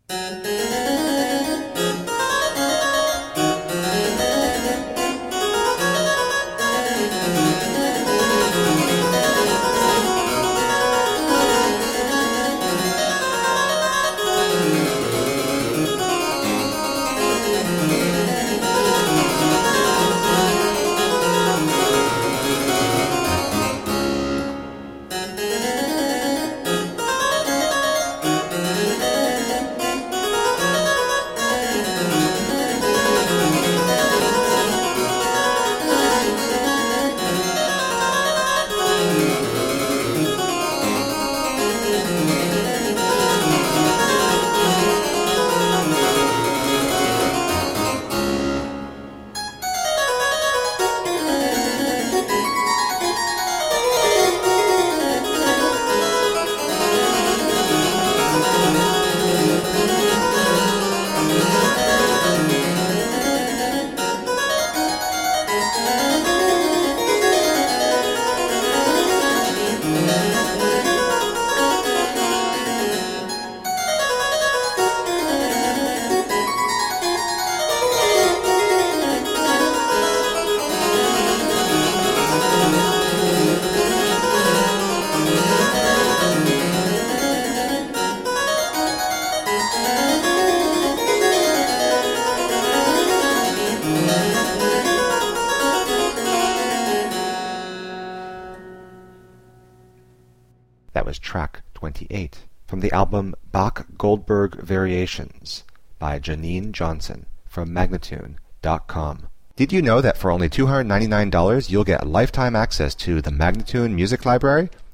That was track 28 from the album Bach-Goldberg Variations by Janine Johnson from Magnatune.com. Did you know that for only $299 you'll get lifetime access to the Magnatune Music Library?